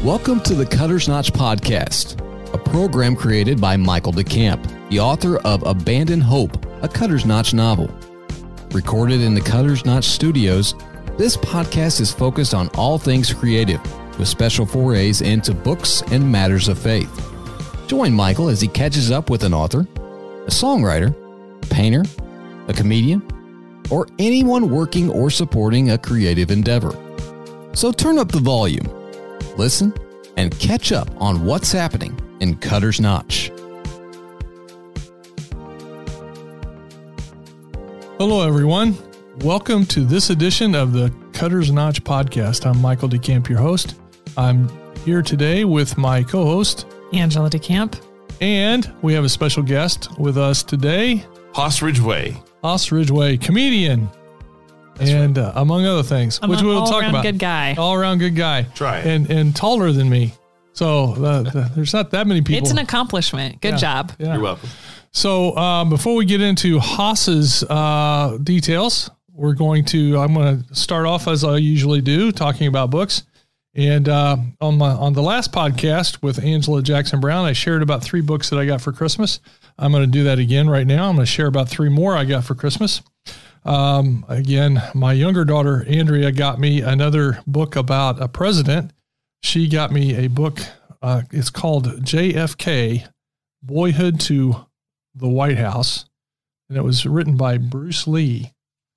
Welcome to the Cutter's Notch Podcast, a program created by Michael DeCamp, the author of Abandon Hope, a Cutter's Notch novel. Recorded in the Cutter's Notch studios, this podcast is focused on all things creative, with special forays into books and matters of faith. Join Michael as he catches up with an author, a songwriter, a painter, a comedian, or anyone working or supporting a creative endeavor. So turn up the volume, listen, and catch up on what's happening in Cutter's Notch. Hello, everyone. Welcome to this edition of the Cutter's Notch Podcast. I'm Michael DeCamp, your host. I'm here today with my co-host, Angela DeCamp. And we have a special guest with us today. Hoss Ridgway. Hoss Ridgway, comedian. That's and right. Among other things, which we'll talk about. Good guy. All around good guy. Try it. And taller than me. So there's not that many people. It's an accomplishment. Good job. Yeah. You're welcome. So before we get into Hoss's details, I'm going to start off as I usually do, talking about books. And on the last podcast with Angela Jackson Brown, I shared about 3 books that I got for Christmas. I'm going to do that again right now. I'm going to share about 3 more I got for Christmas. Again, my younger daughter, Andrea, got me another book about a president. She got me a book. It's called JFK, Boyhood to the White House. And it was written by Bruce Lee.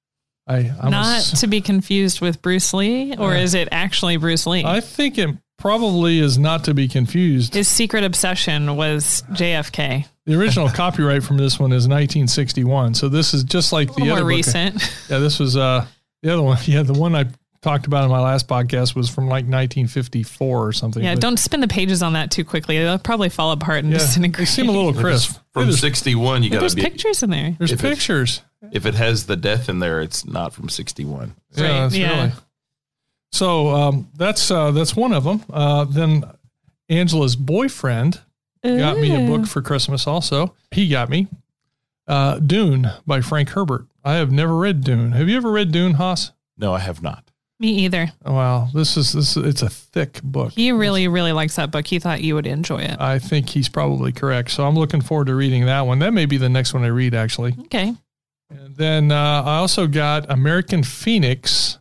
Not to be confused with Bruce Lee, or is it actually Bruce Lee? I think it probably is not to be confused. His secret obsession was JFK. The original copyright from this one is 1961. So this is just like the other more recent. Yeah, this was the other one. Yeah, the one I talked about in my last podcast was from like 1954 or something. Yeah, don't spin the pages on that too quickly. They'll probably fall apart and disintegrate. They seem a little crisp. From 61, you got to be... There's pictures in there. There's pictures. If it has the death in there, it's not from 61. Yeah, right. Really. So that's one of them. Then Angela's boyfriend got me a book for Christmas also. He got me Dune by Frank Herbert. I have never read Dune. Have you ever read Dune, Hoss? No, I have not. Me either. Wow, it's a thick book. He really, really likes that book. He thought you would enjoy it. I think he's probably correct. So I'm looking forward to reading that one. That may be the next one I read, actually. Okay. And then I also got American Phoenix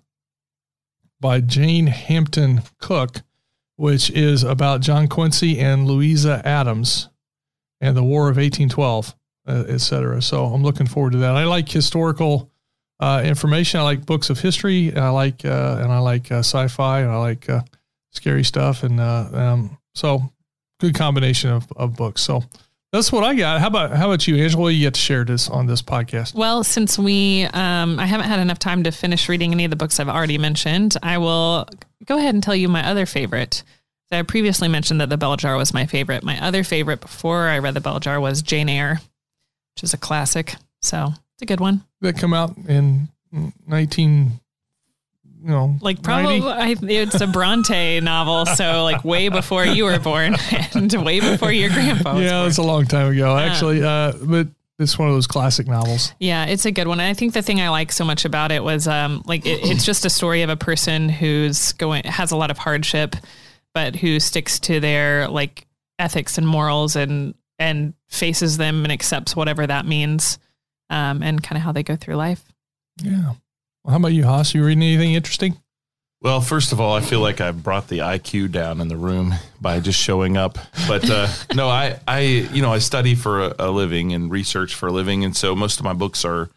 by Jane Hampton Cook, which is about John Quincy and Louisa Adams and the War of 1812, et cetera. So I'm looking forward to that. I like historical information. I like books of history. I like sci-fi, and I like scary stuff. And so good combination of books. So that's what I got. How about you, Angela? You get to share this on this podcast. Well, since I haven't had enough time to finish reading any of the books I've already mentioned, I will go ahead and tell you my other favorite. I previously mentioned that The Bell Jar was my favorite. My other favorite before I read The Bell Jar was Jane Eyre, which is a classic. So it's a good one. That come out in 19. Like probably it's a Bronte novel, so like way before you were born and way before your grandpa was born. That's a long time ago, actually. But it's one of those classic novels. Yeah, it's a good one. And I think the thing I like so much about it was it's just a story of a person who's has a lot of hardship, but who sticks to their like ethics and morals and faces them and accepts whatever that means, and kind of how they go through life. Yeah. How about you, Hoss? You reading anything interesting? Well, first of all, I feel like I brought the IQ down in the room by just showing up. But no, I study for a living and research for a living, and so most of my books are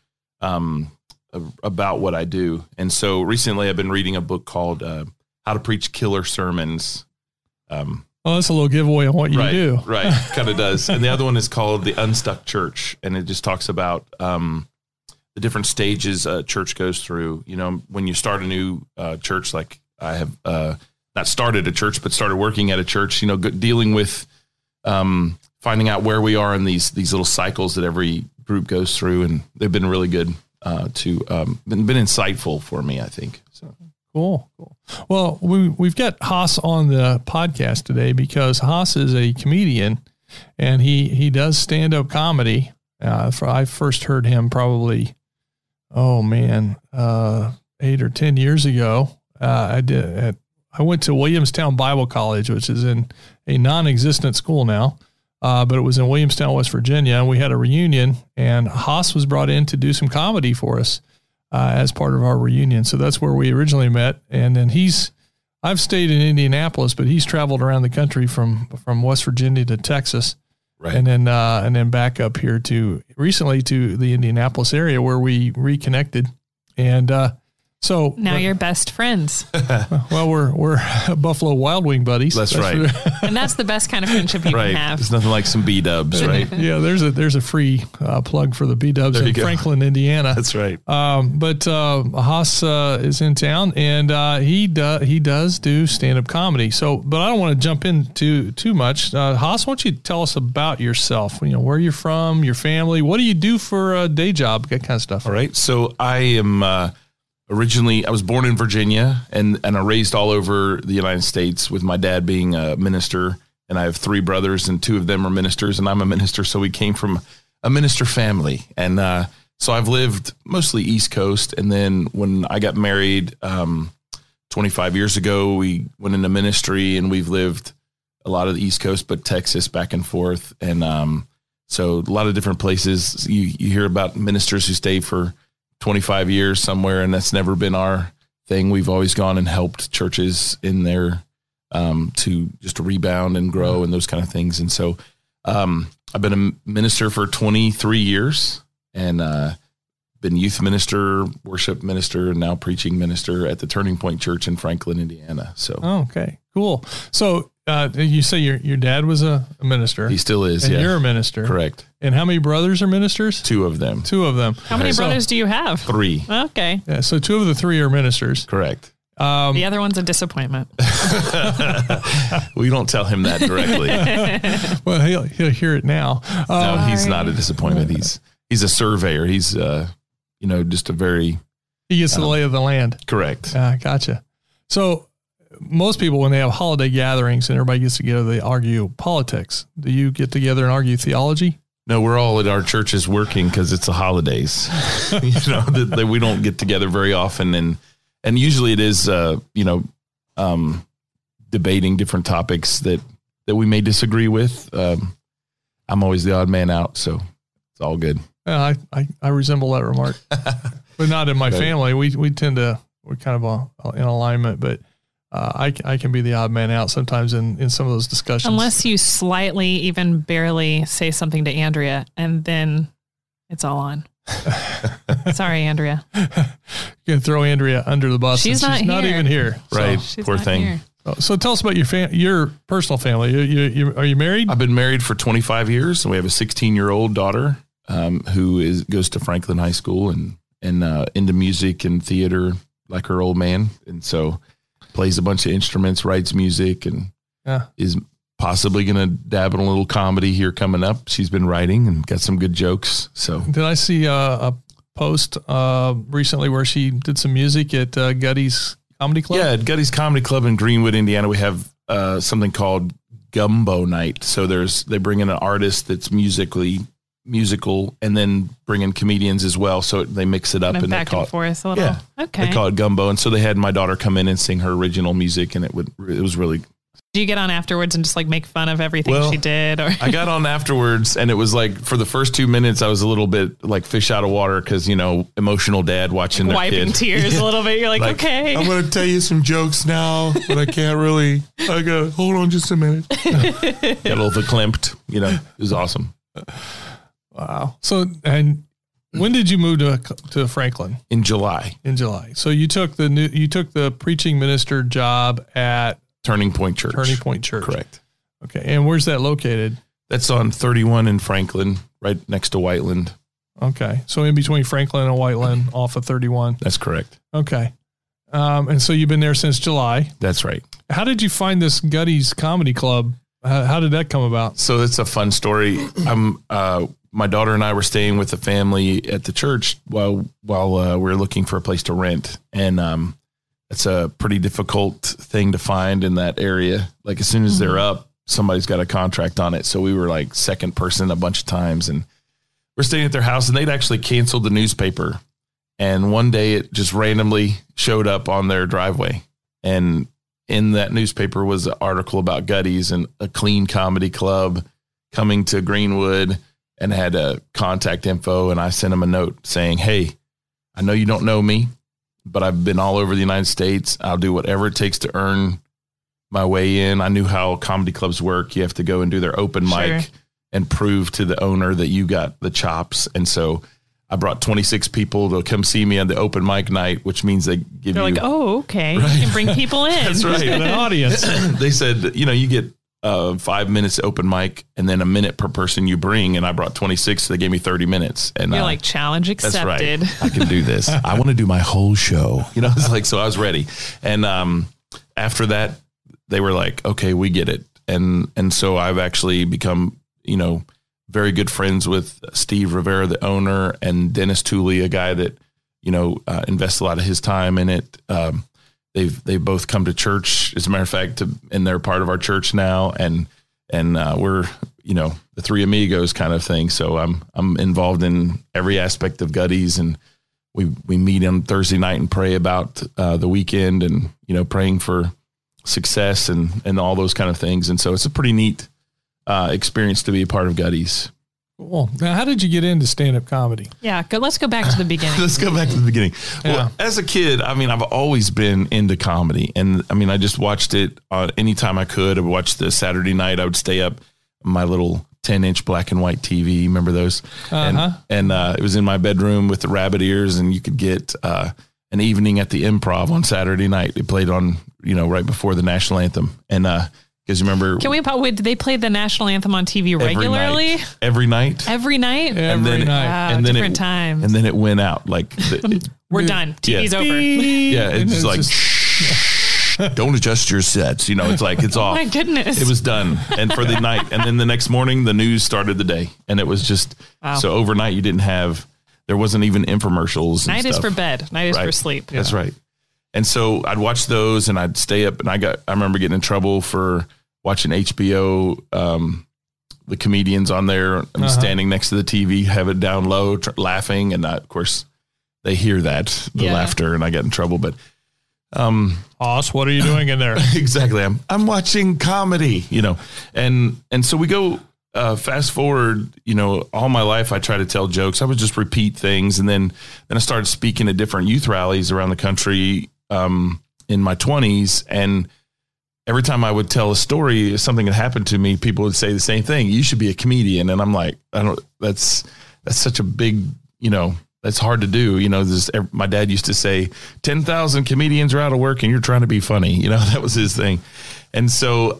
about what I do. And so recently, I've been reading a book called "How to Preach Killer Sermons." That's a little giveaway on what you do. Right, kind of does. And the other one is called "The Unstuck Church," and it just talks about the different stages a church goes through. You know, when you start a new church, like I have not started a church, but started working at a church, dealing with finding out where we are in these little cycles that every group goes through. And they've been really good been insightful for me, I think. So Cool. Well, we've got Hoss on the podcast today because Hoss is a comedian and he does stand-up comedy. I first heard him probably, 8 or 10 years ago. I did at I went to Williamstown Bible College, which is in a non-existent school now, but it was in Williamstown, West Virginia, and we had a reunion, and Haas was brought in to do some comedy for us as part of our reunion. So that's where we originally met, and then I've stayed in Indianapolis, but he's traveled around the country from West Virginia to Texas, Right. and then back up here recently to the Indianapolis area where we reconnected, and so Now you're best friends. well, we're Buffalo Wild Wing buddies. That's right. And that's the best kind of friendship you Right. can have. There's nothing like some B-dubs, right? Yeah, there's a free plug for the B-dubs There you in go. Franklin, Indiana. That's right. But Haas is in town, and he does do stand-up comedy. So, but I don't want to jump into too much. Haas, why don't you tell us about yourself? You know, where you're from, your family, what do you do for a day job, that kind of stuff. All right. So I am originally, I was born in Virginia and I raised all over the United States, with my dad being a minister, and I have 3 brothers and 2 of them are ministers, and I'm a minister. So we came from a minister family. And so I've lived mostly East Coast. And then when I got married 25 years ago, we went into ministry, and we've lived a lot of the East Coast, but Texas back and forth. And so a lot of different places. You hear about ministers who stay for 25 years somewhere, and that's never been our thing. We've always gone and helped churches in there to just rebound and grow and those kind of things. And so I've been a minister for 23 years, and been youth minister, worship minister, and now preaching minister at the Turning Point Church in Franklin, Indiana. So Okay, cool. So you say your dad was a minister. he still is. and Yeah, you're a minister. correct. And how many brothers are ministers? 2 of them. 2 of them. How many So- brothers do you have? 3. Okay. Yeah, so 2 of the 3 are ministers. Correct. The other one's a disappointment. We don't tell him that directly. Well, he'll hear it now. No, he's Sorry. not a disappointment. He's a surveyor. He's just a very He gets the lay of the land. correct. Gotcha. So most people, when they have holiday gatherings and everybody gets together, they argue politics. Do you get together and argue theology? No, we're all at our churches working because it's the holidays. That we don't get together very often, and usually it is debating different topics that we may disagree with. I'm always the odd man out, so it's all good. I resemble that remark, but not in my Right. family. We're kind of in alignment, but I can be the odd man out sometimes in some of those discussions. Unless you slightly, even barely say something to Andrea, and then it's all on. Sorry, Andrea. You can throw Andrea under the bus. She's and not here. even here. Right. She's Poor not thing. here. So tell us about your personal family. Are you married? I've been married for 25 years, and we have a 16-year-old daughter who goes to Franklin High School and into music and theater like her old man, and so plays a bunch of instruments, writes music, and is possibly going to dabble in a little comedy here coming up. She's been writing and got some good jokes. So Did I see a post recently where she did some music at Gutty's Comedy Club? yeah, at Gutty's Comedy Club in Greenwood, Indiana, we have something called Gumbo Night. So they bring in an artist that's musical, and then bring in comedians as well. So they mix it up Kind of and they back call and it, forth a little. yeah, Okay. they call it Gumbo. And so they had my daughter come in and sing her original music, and it was really. Do you get on afterwards and just like make fun of everything Well, she did? Or I got on afterwards, and it was like for the first 2 minutes, I was a little bit like fish out of water because emotional dad watching their wiping kid. tears a little bit. You're like, okay. I'm going to tell you some jokes now, but I can't really. I go, hold on just a minute. Got a little verklempt. It was awesome. Wow. So, and when did you move to Franklin? In July, In July. So you took the preaching minister job at Turning Point Church. Turning Point Church. Correct. Okay. And where's that located? That's on 31 in Franklin, right next to Whiteland. Okay. So in between Franklin and Whiteland off of 31. That's correct. Okay. And so you've been there since July. That's right. How did you find this Gutty's Comedy Club? How did that come about? So it's a fun story. My daughter and I were staying with the family at the church while we were looking for a place to rent. And it's a pretty difficult thing to find in that area. Like as soon as they're up, somebody's got a contract on it. So we were like second person a bunch of times, and we're staying at their house, and they'd actually canceled the newspaper. And one day it just randomly showed up on their driveway, and in that newspaper was an article about Gutties and a clean comedy club coming to Greenwood, and had a contact info. And I sent him a note saying, hey, I know you don't know me, but I've been all over the United States. I'll do whatever it takes to earn my way in. I knew how comedy clubs work. You have to go and do their open mic and prove to the owner that you got the chops. And so I brought 26 people to come see me on the open mic night, which means they give They're you. like, oh, okay. Right. You can bring people in. That's right. An audience. They said, you get 5 minutes open mic and then a minute per person you bring. And I brought 26. So they gave me 30 minutes. And you're like, challenge accepted. That's right. I can do this. I want to do my whole show. It's like, so I was ready. And after that, they were like, okay, we get it. And so I've actually become, very good friends with Steve Rivera, the owner, and Dennis Tooley, a guy that, invests a lot of his time in it. They've both come to church, as a matter of fact, and they're part of our church now. And we're, the three amigos kind of thing. So I'm involved in every aspect of Gutties, and we meet on Thursday night and pray about the weekend, and, praying for success and all those kind of things. And so it's a pretty neat experience to be a part of Gutties. Cool. Now, how did you get into stand-up comedy? Yeah, let's go back to the beginning. Let's go back to the beginning. Yeah. Well, as a kid, I've always been into comedy, and I just watched it anytime I could. I would watch the Saturday night. I would stay up on my little 10-inch black and white TV. Remember those? Uh-huh. And it was in my bedroom with the rabbit ears, and you could get an evening at the Improv on Saturday night. It played on, right before the national anthem, and because you remember, did they play the national anthem on TV regularly? Every night. Every night? Every night. Wow, and then different times. And then it went out. Like we're done. TV's over. Yeah, it's like, don't adjust your sets. It's like, it's off. Oh my goodness. It was done. And for the night. And then the next morning, the news started the day. And it was just, so overnight you there wasn't even infomercials. Night is for bed. Night is for sleep. That's right. And so I'd watch those, and I'd stay up, and I remember getting in trouble for watching HBO, the comedians on there. I'm standing next to the TV, have it down low, laughing. And of course they hear the laughter, and I get in trouble, but, Hoss, what are you doing in there? Exactly. I'm watching comedy, and so we go, fast forward, all my life, I try to tell jokes. I would just repeat things. And then I started speaking at different youth rallies around the country, in my 20s. And every time I would tell a story, something had happened to me, people would say the same thing. You should be a comedian. And I'm like, that's such a big, that's hard to do. My dad used to say 10,000 comedians are out of work and you're trying to be funny. That was his thing. And so,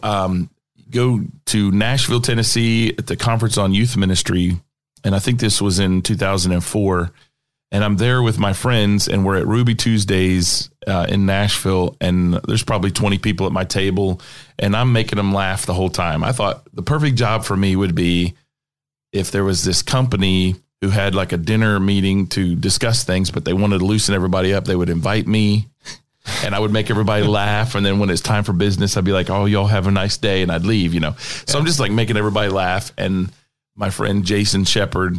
go to Nashville, Tennessee at the Conference on Youth Ministry. And I think this was in 2004. And I'm there with my friends, and we're at Ruby Tuesdays in Nashville. And there's probably 20 people at my table, and I'm making them laugh the whole time. I thought the perfect job for me would be if there was this company who had like a dinner meeting to discuss things, but they wanted to loosen everybody up. They would invite me, and I would make everybody laugh. And then when it's time for business, I'd be like, oh, y'all have a nice day. And I'd leave, So I'm just like making everybody laugh. And my friend Jason Shepard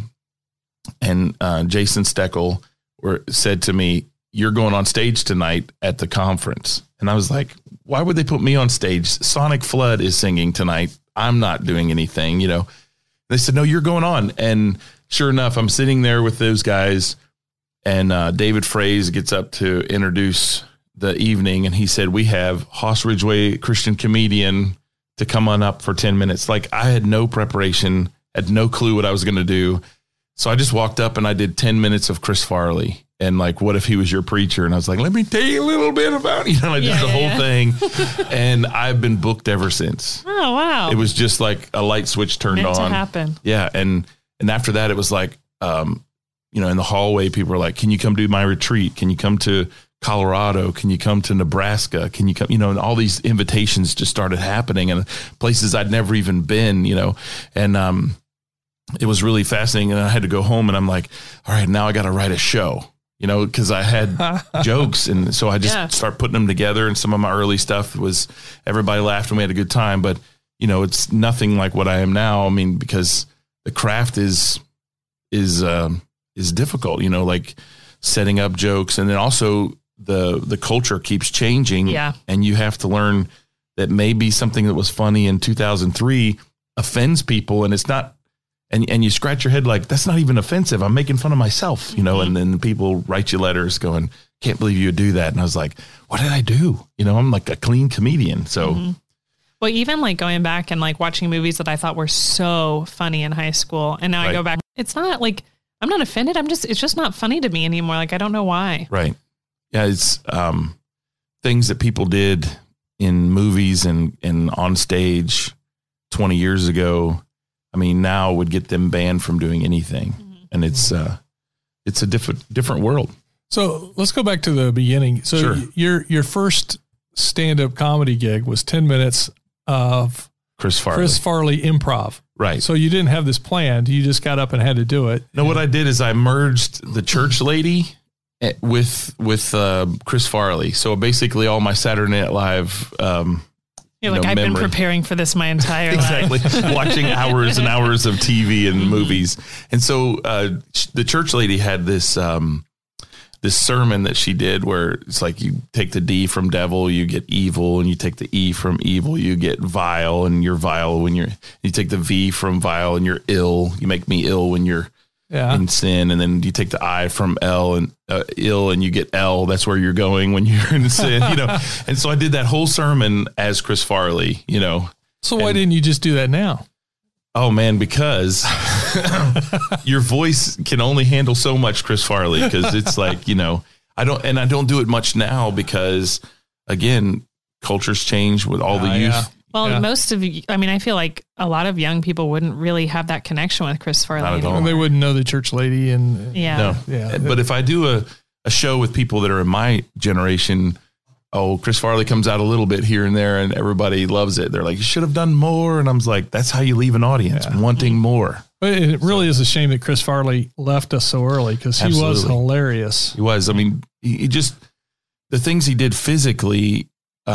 and Jason Steckel said to me, you're going on stage tonight at the conference. And I was like, why would they put me on stage? Sonic Flood is singing tonight. I'm not doing anything, They said, no, you're going on. And sure enough, I'm sitting there with those guys, and David Fraze gets up to introduce the evening, and he said, we have Hoss Ridgway, Christian comedian, to come on up for 10 minutes. Like, I had no preparation, had no clue what I was going to do. So I just walked up and I did 10 minutes of Chris Farley, and like, what if he was your preacher? And I was like, let me tell you a little bit about, I did the whole thing. And I've been booked ever since. Oh, wow. It was just like a light switch turned Meant on. to happen. Yeah. And after that, it was like, in the hallway, people were like, can you come do my retreat? Can you come to Colorado? Can you come to Nebraska? Can you come, and all these invitations just started happening, and places I'd never even been, and, it was really fascinating. And I had to go home, and I'm like, all right, now I got to write a show, cause I had jokes. And so I just start putting them together. And some of my early stuff was everybody laughed and we had a good time, but it's nothing like what I am now. I mean, because the craft is difficult, like setting up jokes. And then also the culture keeps changing. Yeah. And you have to learn that maybe something that was funny in 2003 offends people, and it's not, and you scratch your head like, that's not even offensive. I'm making fun of myself, you know, and then people write you letters going, can't believe you would do that. And I was like, what did I do? You know, I'm like a clean comedian. So, well, even like going back and like watching movies that I thought were so funny in high school. And now I go back, it's not like, I'm not offended. It's just not funny to me anymore. Like, I don't know why. Right. Yeah. It's, things that people did in movies and on stage 20 years ago, I mean, now would get them banned from doing anything. And it's a different world. So let's go back to the beginning. So your first stand-up comedy gig was 10 minutes of Chris Farley improv. Right. So you didn't have this planned. You just got up and had to do it. No, what I did is I merged the church lady with Chris Farley. So basically all my Saturday Night Live, You're like, I've been preparing for this my entire life. Exactly. Watching hours and hours of TV and movies. And so the church lady had this this sermon that she did where it's like, you take the D from devil, you get evil, and you take the E from evil, you get vile, and you're vile when you take the V from vile and you're ill. You make me ill when you're in sin. And then you take the I from L and ill, and you get L. That's where you're going when you're in sin, you know? And so I did that whole sermon as Chris Farley, you know? So why didn't you just do that now? Oh man, because your voice can only handle so much Chris Farley. Cause it's like, you know, I don't do it much now because again, cultures change with all the youth. Yeah. Well, most of you, I mean, I feel like a lot of young people wouldn't really have that connection with Chris Farley anymore. They wouldn't know the church lady and But if I do a show with people that are in my generation, Chris Farley comes out a little bit here and there and everybody loves it. They're like, you should have done more. And I was like, that's how you leave an audience, wanting more. But it really is a shame that Chris Farley left us so early because he was hilarious. He was. I mean, he just, the things he did physically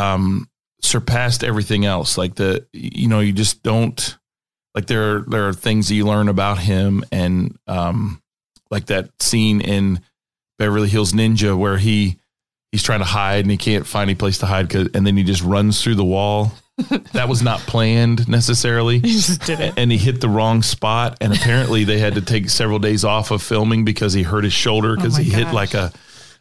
surpassed everything else. Like you just don't, like there are things that you learn about him. And like that scene in Beverly Hills Ninja where he's trying to hide and he can't find any place to hide and then he just runs through the wall. That was not planned necessarily. He just did it. And he hit the wrong spot. And apparently they had to take several days off of filming because he hurt his shoulder because he hit like a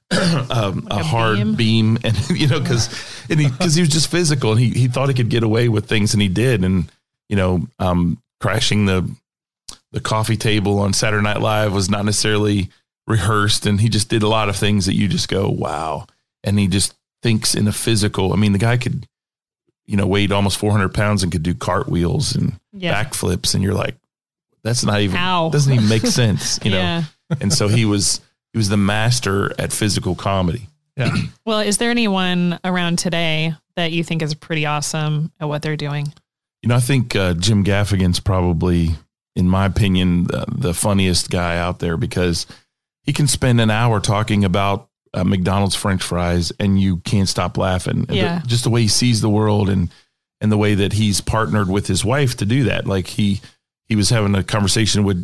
hard beam. And, you know, because he was just physical and he thought he could get away with things and he did. And, you know, crashing the coffee table on Saturday Night Live was not necessarily rehearsed. And he just did a lot of things that you just go, wow. And he just thinks in a physical, I mean, the guy could, you know, weighed almost 400 pounds and could do cartwheels and backflips. And you're like, that's not even, doesn't even make sense, you know? And so he was the master at physical comedy. Yeah. Well, is there anyone around today that you think is pretty awesome at what they're doing? You know, I think Jim Gaffigan's probably, in my opinion, the funniest guy out there because he can spend an hour talking about McDonald's French fries and you can't stop laughing. Yeah. Just the way he sees the world and the way that he's partnered with his wife to do that. Like he was having a conversation with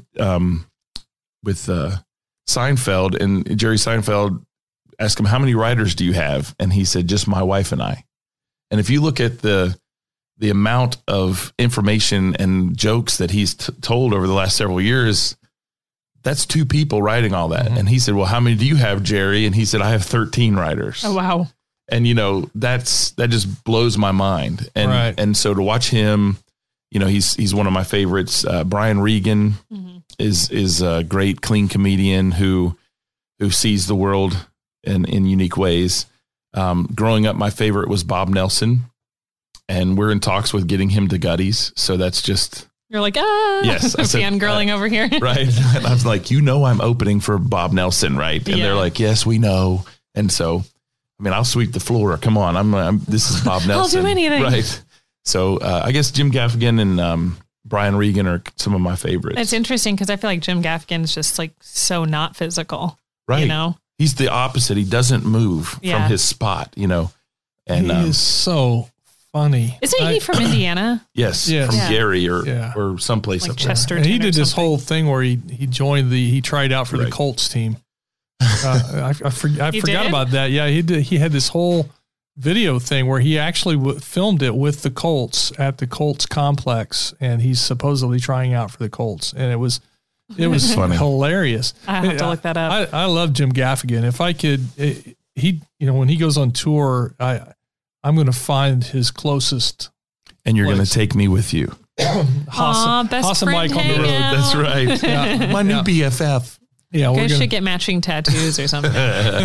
Seinfeld, and Jerry Seinfeld asked him, how many writers do you have? And he said, just my wife and I. And if you look at the amount of information and jokes that he's told over the last several years, that's two people writing all that. Mm-hmm. And he said, well, how many do you have, Jerry? And he said, I have 13 writers. Oh, wow. And, you know, that just blows my mind. And, and so to watch him, you know, he's one of my favorites. Brian Regan is a great, clean comedian who sees the world in unique ways. Growing up, my favorite was Bob Nelson, and we're in talks with getting him to Gutties. So that's just, you're like, yes, I said, fangirling over here. Right. And I was like, you know, I'm opening for Bob Nelson, right? And they're like, yes, we know. And so, I mean, I'll sweep the floor. Come on. This is Bob Nelson. I'll do anything. Right. So I guess Jim Gaffigan and Brian Regan are some of my favorites. It's interesting because I feel like Jim Gaffigan's just like so not physical. Right. You know? He's the opposite. He doesn't move from his spot, you know. And he is so funny. Isn't he from Indiana? Yes. From Gary or someplace like up there. Chesterton. And he did this whole thing where he joined he tried out for the Colts team. I forgot about that. Yeah, he did. He had this whole video thing where he actually filmed it with the Colts at the Colts complex, and he's supposedly trying out for the Colts, and it was funny, hilarious. I have to look that up. I love Jim Gaffigan. If I could, when he goes on tour, I'm going to find his closest. And you're going to take me with you. Best friend Mike on the road. That's right. Yeah. My new BFF. Yeah, you guys should get matching tattoos or something.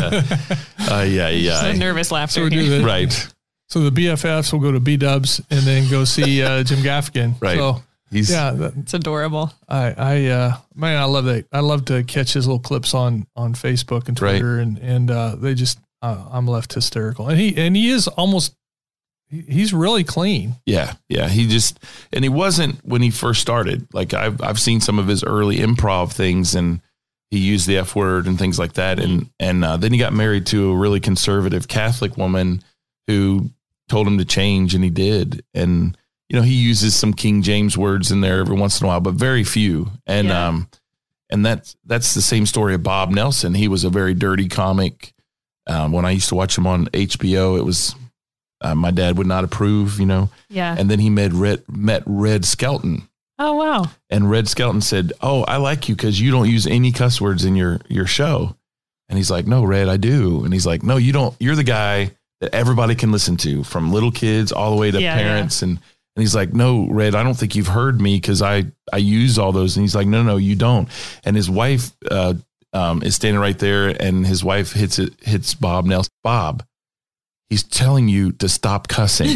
Yeah. Nervous laughter. So we do that. Right. So the BFFs will go to B-Dubs and then go see Jim Gaffigan. Right. So it's adorable. I love that. I love to catch his little clips on Facebook and Twitter, right. and they just I'm left hysterical. And he is almost. He's really clean. Yeah. He wasn't when he first started. Like I've seen some of his early improv things, and he used the F word and things like that. And then he got married to a really conservative Catholic woman who told him to change, and he did. And he uses some King James words in there every once in a while, but very few. And and that's the same story of Bob Nelson. He was a very dirty comic. When I used to watch him on HBO, it was. My dad would not approve, Yeah. And then he met Red Skelton. Oh, wow. And Red Skelton said, "Oh, I like you because you don't use any cuss words in your show." And he's like, "No, Red, I do." And he's like, "No, you don't. You're the guy that everybody can listen to, from little kids all the way to parents." And he's like, "No, Red, I don't think you've heard me because I use all those." And he's like, No, you don't. And his wife is standing right there, and his wife hits Bob Nelson. Bob. He's telling you to stop cussing,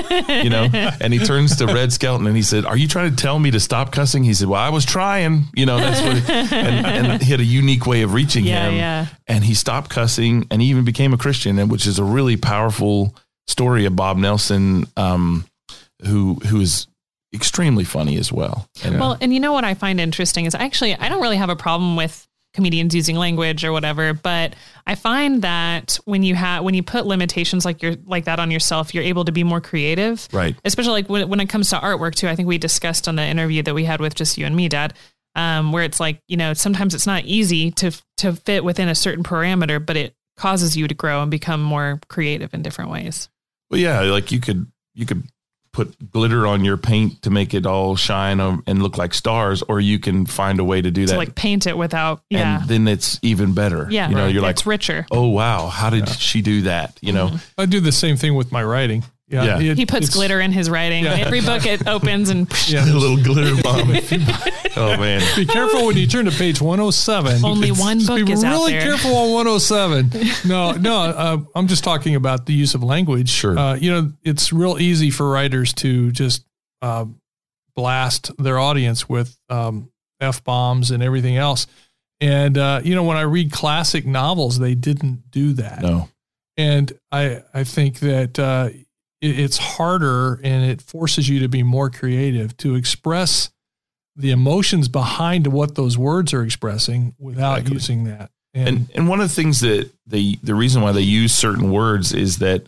and he turns to Red Skelton and he said, "Are you trying to tell me to stop cussing?" He said, "Well, I was trying, that's what," and he had a unique way of reaching him. Yeah. And he stopped cussing, and he even became a Christian, which is a really powerful story of Bob Nelson, who is extremely funny as well. And, and what I find interesting is I don't really have a problem with comedians using language or whatever, but I find that when you put limitations like that on yourself, you're able to be more creative, right? Especially like when it comes to artwork too. I think we discussed on the interview that we had with just you and me, Dad, where it's like, sometimes it's not easy to fit within a certain parameter, but it causes you to grow and become more creative in different ways. Well, yeah, like you could put glitter on your paint to make it all shine and look like stars, or you can find a way to do that. Like paint it without, and then it's even better. Yeah, you're like, it's richer. Oh wow, how did she do that? I do the same thing with my writing. Yeah. He puts glitter in his writing. Yeah. Every book it opens and a little glitter bomb. Oh man! Be careful when you turn to page 107. Only one book is out there. Be really careful on 107. No. I'm just talking about the use of language. Sure. It's real easy for writers to just blast their audience with F-bombs and everything else. And when I read classic novels, they didn't do that. No. And I think that it's harder, and it forces you to be more creative, to express the emotions behind what those words are expressing without using that. And one of the things that the reason why they use certain words is that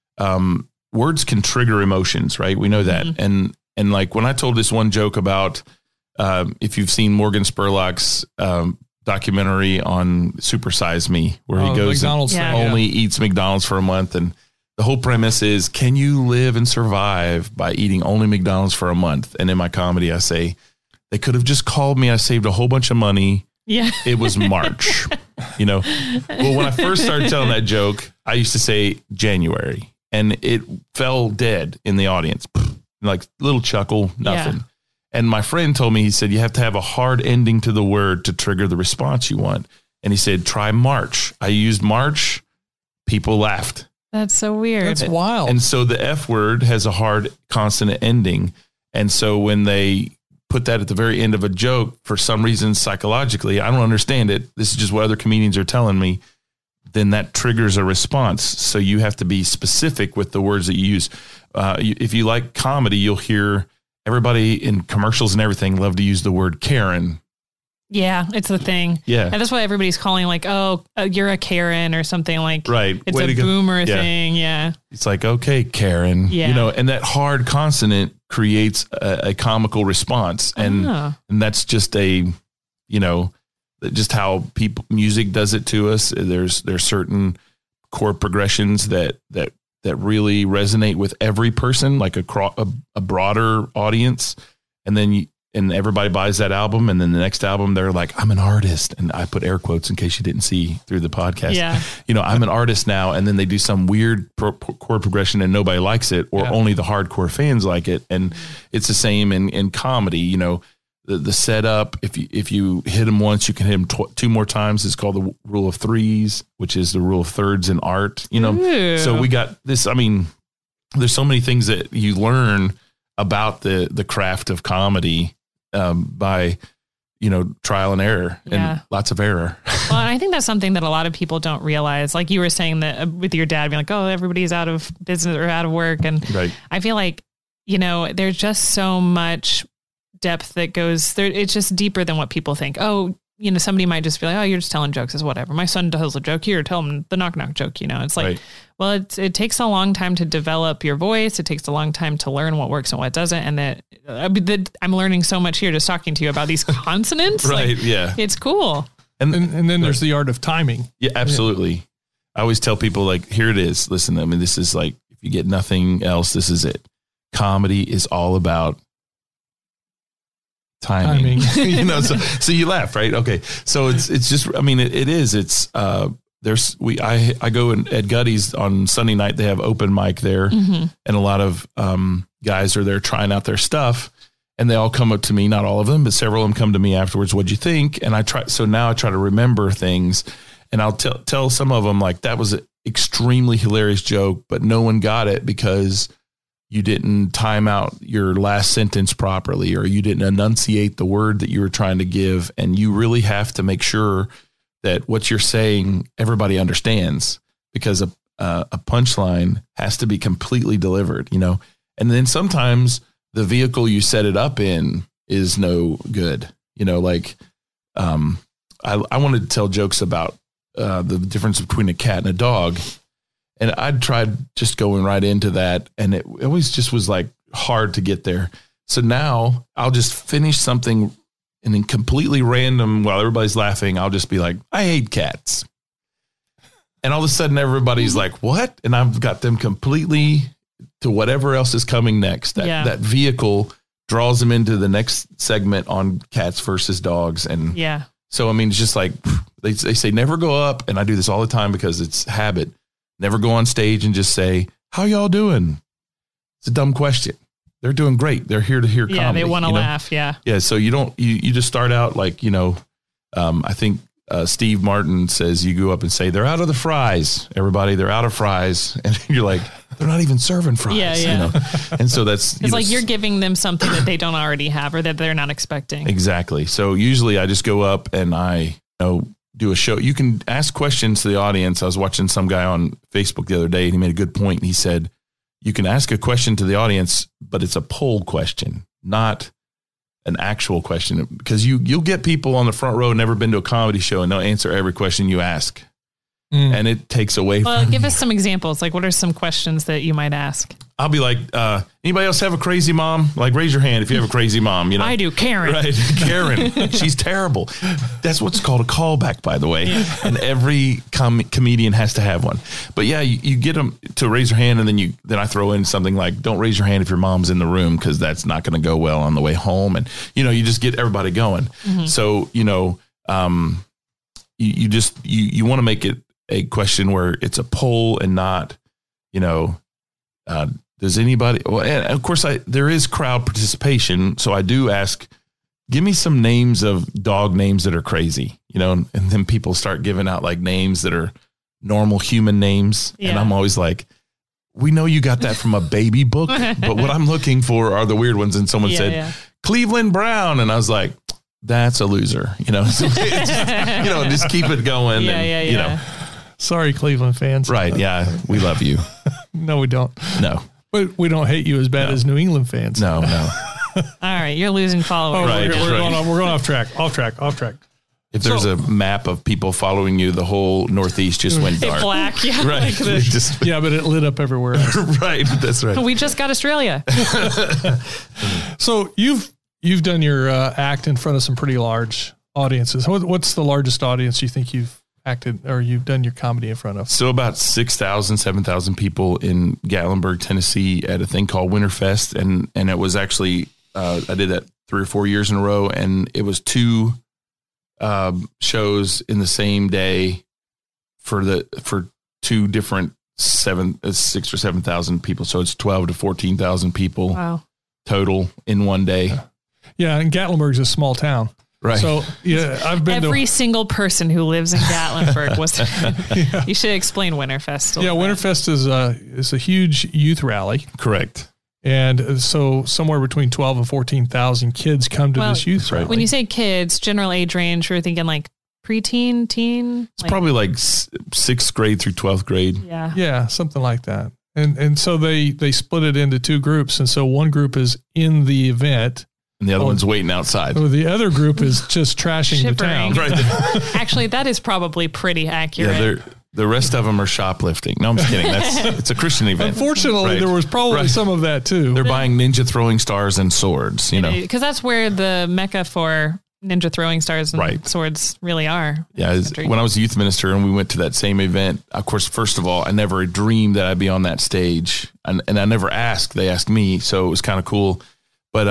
words can trigger emotions, right? We know that. Mm-hmm. And like when I told this one joke about if you've seen Morgan Spurlock's documentary on Super Size Me, where he goes McDonald's and only eats McDonald's for a month, and the whole premise is, can you live and survive by eating only McDonald's for a month? And in my comedy, I say, they could have just called me. I saved a whole bunch of money. Yeah. It was March, Well, when I first started telling that joke, I used to say January, and it fell dead in the audience. Like little chuckle, nothing. Yeah. And my friend told me, he said, you have to have a hard ending to the word to trigger the response you want. And he said, try March. I used March. People laughed. That's so weird. That's wild. And so the F word has a hard consonant ending. And so when they put that at the very end of a joke, for some reason, psychologically, I don't understand it. This is just what other comedians are telling me. Then that triggers a response. So you have to be specific with the words that you use. If you like comedy, you'll hear everybody in commercials and everything love to use the word Karen. Yeah, it's the thing. Yeah. And that's why everybody's calling like, oh, you're a Karen or something like. Right. It's a boomer thing. Yeah. It's like, okay, Karen. Yeah. And that hard consonant creates a comical response. And that's just a just how music does it to us. There's certain chord progressions that really resonate with every person, like a broader audience. And then and everybody buys that album. And then the next album, they're like, I'm an artist. And I put air quotes in case you didn't see through the podcast. Yeah. I'm an artist now. And then they do some weird chord progression and nobody likes it, or only the hardcore fans like it. And it's the same in comedy, the setup. If you hit them once, you can hit them two more times. It's called the rule of threes, which is the rule of thirds in art, Ooh. So we got this. I mean, there's so many things that you learn about the craft of comedy by, trial and error and lots of error. Well, and I think that's something that a lot of people don't realize. Like you were saying that with your dad being like, oh, everybody's out of business or out of work. And right. I feel like, there's just so much depth that goes there. It's just deeper than what people think. Oh, somebody might just be like, oh, you're just telling jokes, is whatever. My son tells a joke here, tell him the knock joke. It's like, right. Well, it takes a long time to develop your voice. It takes a long time to learn what works and what doesn't. And that I'm learning so much here just talking to you about these consonants. Right. Like, yeah. It's cool. And then there's the art of timing. Yeah, absolutely. Yeah. I always tell people, like, here it is. Listen, I mean, this is like, if you get nothing else, this is it. Comedy is all about timing. So you laugh, right? Okay. So it's just, I mean, it is, it's, I go at Gutty's on Sunday night, they have open mic there, and a lot of, guys are there trying out their stuff, and they all come up to me, not all of them, but several of them come to me afterwards. What'd you think? And now I try to remember things, and I'll tell some of them, like, that was an extremely hilarious joke, but no one got it because you didn't time out your last sentence properly, or you didn't enunciate the word that you were trying to give. And you really have to make sure that what you're saying, everybody understands, because a punchline has to be completely delivered, and then sometimes the vehicle you set it up in is no good, I wanted to tell jokes about the difference between a cat and a dog. And I'd tried just going right into that, and it always just was like hard to get there. So now I'll just finish something, and then completely random while everybody's laughing, I'll just be like, I hate cats. And all of a sudden everybody's like, what? And I've got them completely to whatever else is coming next. That vehicle draws them into the next segment on cats versus dogs. And so, I mean, it's just like, they say, never go up. And I do this all the time because it's habit. Never go on stage and just say, how y'all doing? It's a dumb question. They're doing great. They're here to hear comedy. Yeah, they want to laugh. Yeah. Yeah. So you just start out like, I think Steve Martin says you go up and say, they're out of the fries. Everybody, they're out of fries. And you're like, they're not even serving fries. Yeah. And so that's, it's like you're giving them something that they don't already have or that they're not expecting. Exactly. So usually I just go up and I do a show. You can ask questions to the audience. I was watching some guy on Facebook the other day, and he made a good point. He said, you can ask a question to the audience, but it's a poll question, not an actual question, because you'll get people on the front row, never been to a comedy show, and they'll answer every question you ask. And it takes away from give us some examples. Like, what are some questions that you might ask? I'll be like, anybody else have a crazy mom? Like, raise your hand if you have a crazy mom. I do. Karen. Right. Karen. She's terrible. That's what's called a callback, by the way. Yeah. And every comedian has to have one. But yeah, you get them to raise their hand, and then I throw in something like, don't raise your hand if your mom's in the room, because that's not going to go well on the way home. And, you just get everybody going. Mm-hmm. So, you want to make it a question where it's a poll and not, does anybody, well, and of course there is crowd participation. So I do ask, give me some names of dog names that are crazy, and then people start giving out like names that are normal human names. Yeah. And I'm always like, we know you got that from a baby book, but what I'm looking for are the weird ones. And someone said, Cleveland Brown. And I was like, that's a loser, so just keep it going. Yeah. Sorry, Cleveland fans. Right. Yeah. We love you. No, we don't. No. But we don't hate you as bad as New England fans. No. All right. You're losing followers. Right. We're going off track. Off track. If there's a map of people following you, the whole Northeast just went dark. Black. Yeah. Right. But it lit up everywhere else. Right. That's right. We just got Australia. So you've done your act in front of some pretty large audiences? What's the largest audience you think you've acted or you've done your comedy in front of? So about 6,000, 7,000 people in Gatlinburg, Tennessee at a thing called Winterfest. And it was actually, I did that 3 or 4 years in a row, and it was 2 shows in the same day for 2 different 6 or 7,000 people. So it's 12 to 14,000 people total in one day. Yeah. And Gatlinburg's a small town. Right. So yeah, I've been every single person who lives in Gatlinburg was. Yeah. You should explain Winterfest. Yeah, Winterfest is a huge youth rally. Correct. And so somewhere between 12 and 14,000 kids come to this youth rally. When you say kids, general age range, we're thinking like preteen, teen. It's probably like 6th grade through 12th grade. Yeah. Yeah, something like that. And so they split it into 2 groups. And so one group is in the event. And the other one's waiting outside. So the other group is just trashing the town. Right. Actually, that is probably pretty accurate. Yeah, the rest of them are shoplifting. No, I'm just kidding. It's a Christian event. Unfortunately, there was probably some of that too. They're buying ninja throwing stars and swords, Because that's where the mecca for ninja throwing stars and swords really are. Yeah. When I was a youth minister and we went to that same event, of course, first of all, I never dreamed that I'd be on that stage. And I never asked. They asked me. So it was kind of cool. But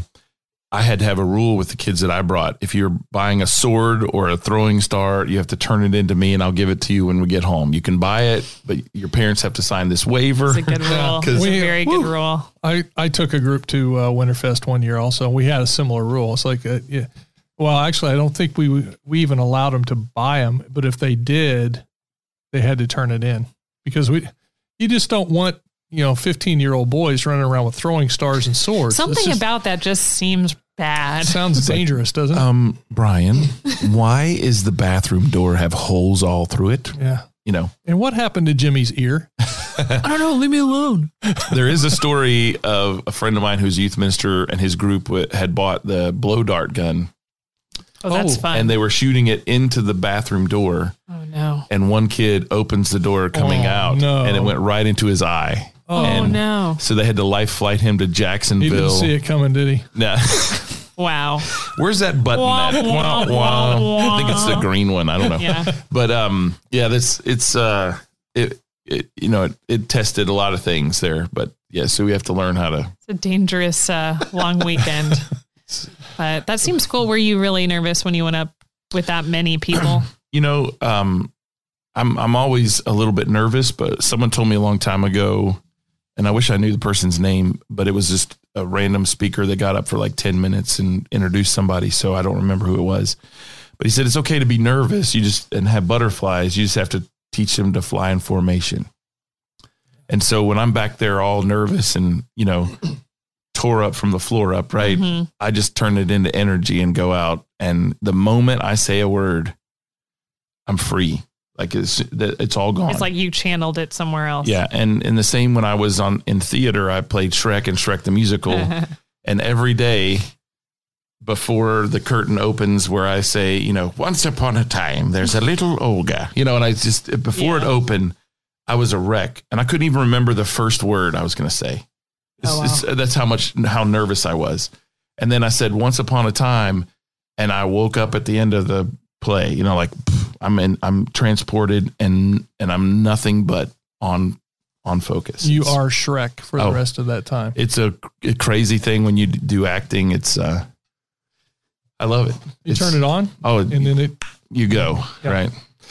I had to have a rule with the kids that I brought. If you're buying a sword or a throwing star, you have to turn it into me and I'll give it to you when we get home. You can buy it, but your parents have to sign this waiver. It's a good rule. It's a very good rule. I took a group to Winterfest one year also. We had a similar rule. It's like, well, actually, I don't think we even allowed them to buy them, but if they did, they had to turn it in because you just don't want 15-year-old boys running around with throwing stars and swords. Something about that just seems bad. Sounds dangerous, doesn't it? Brian, why is the bathroom door have holes all through it? Yeah. And what happened to Jimmy's ear? I don't know. Leave me alone. There is a story of a friend of mine who's a youth minister and his group had bought the blow dart gun. Oh, that's fun. And they were shooting it into the bathroom door. Oh, no. And one kid opens the door coming out and it went right into his eye. Oh, no. So they had to life flight him to Jacksonville. He didn't see it coming, did he? Nah. Wow. Where's that button at? I think it's the green one. I don't know. Yeah. But it tested a lot of things there. But yeah, so we have to learn how to. It's a dangerous long weekend. But that seems cool. Were you really nervous when you went up with that many people? I'm always a little bit nervous, but someone told me a long time ago, and I wish I knew the person's name, but it was just a random speaker that got up for like 10 minutes and introduced somebody. So I don't remember who it was, but he said, it's okay to be nervous. And have butterflies. You just have to teach them to fly in formation. And so when I'm back there all nervous and, tore up from the floor up, right. Mm-hmm. I just turn it into energy and go out. And the moment I say a word, I'm free. Like it's all gone. It's like you channeled it somewhere else. Yeah. And the same when I was in theater, I played Shrek and Shrek the Musical. And every day before the curtain opens where I say, once upon a time, there's a little Olga, and I just, before it opened, I was a wreck and I couldn't even remember the first word I was going to say. That's how nervous I was. And then I said, once upon a time. And I woke up at the end of the play, I'm transported and I'm nothing but on focus. You are Shrek for the rest of that time. It's a crazy thing when you do acting. It's, I love it. You turn it on. Oh, and then you go. Yep. Right.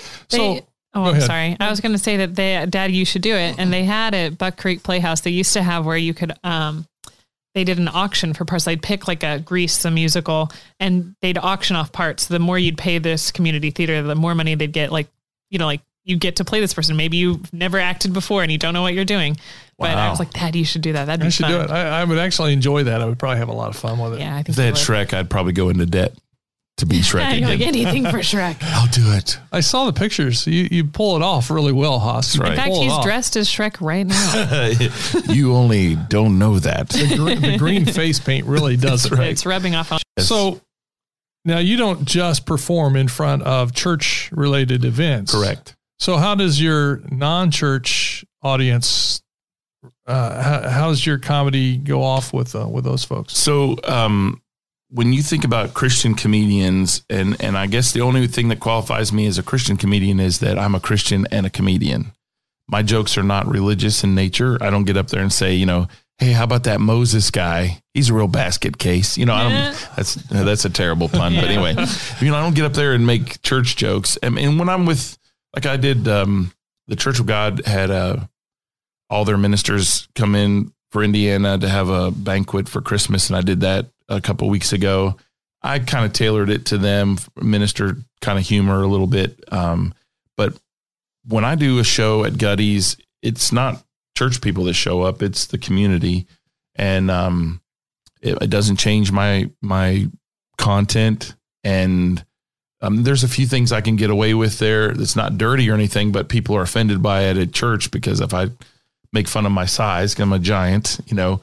I'm sorry. I was going to say that Dad, you should do it. And they had at Buck Creek Playhouse, they used to have where you could, they did an auction for parts. They'd pick like a Grease, the musical, and they'd auction off parts. The more you'd pay this community theater, the more money they'd get. Like you get to play this person. Maybe you've never acted before and you don't know what you're doing. But I was like, Dad, you should do that. That'd be fun. I should do it. I would actually enjoy that. I would probably have a lot of fun with it. Yeah, I think if they had Shrek, I'd probably go into debt to be Shrek again. Like anything for Shrek. I'll do it. I saw the pictures. You pull it off really well, Haas. Right. In fact, he's dressed as Shrek right now. You only don't know that. The green face paint really does it. Right. It's rubbing off on. So now you don't just perform in front of church-related events. Correct. So how does your non-church audience? How's your comedy go off with those folks? So when you think about Christian comedians, and I guess the only thing that qualifies me as a Christian comedian is that I'm a Christian and a comedian. My jokes are not religious in nature. I don't get up there and say, hey, how about that Moses guy? He's a real basket case. I don't, that's a terrible pun. But anyway, I don't get up there and make church jokes. And when I'm with, like I did, the Church of God had all their ministers come in for Indiana to have a banquet for Christmas. And I did that a couple of weeks ago. I kind of tailored it to them, minister kind of humor a little bit. But when I do a show at Gutty's, it's not church people that show up, it's the community. And it doesn't change my content. And there's a few things I can get away with there that's not dirty or anything, but people are offended by it at church because if I make fun of my size, 'cause I'm a giant,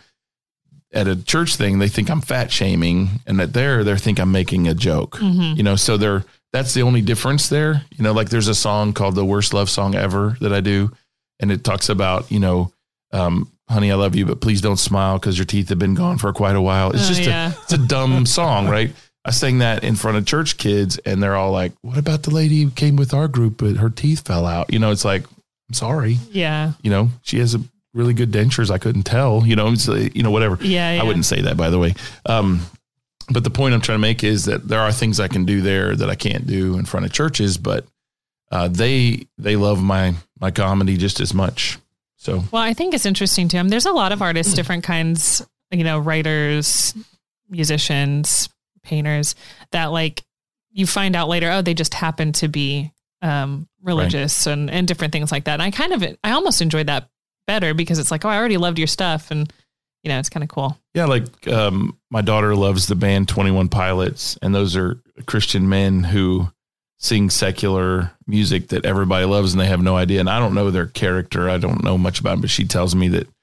at a church thing, they think I'm fat shaming, and that they think I'm making a joke, so that's the only difference there. Like there's a song called The Worst Love Song Ever that I do. And it talks about, honey, I love you, but please don't smile because your teeth have been gone for quite a while. It's it's a dumb song, right? I sang that in front of church kids and they're all like, what about the lady who came with our group, but her teeth fell out? It's like, I'm sorry. Yeah. She has a really good dentures. I couldn't tell, whatever. Yeah. I wouldn't say that, by the way. But the point I'm trying to make is that there are things I can do there that I can't do in front of churches, but they love my comedy just as much. So, well, I think it's interesting too. There's a lot of artists, different kinds, writers, musicians, painters that like you find out later, they just happen to be religious right. and different things like that. And I almost enjoyed that better because it's like, I already loved your stuff. And, it's kind of cool. Yeah. Like my daughter loves the band 21 Pilots, and those are Christian men who sing secular music that everybody loves and they have no idea. And I don't know their character. I don't know much about them, but she tells me that,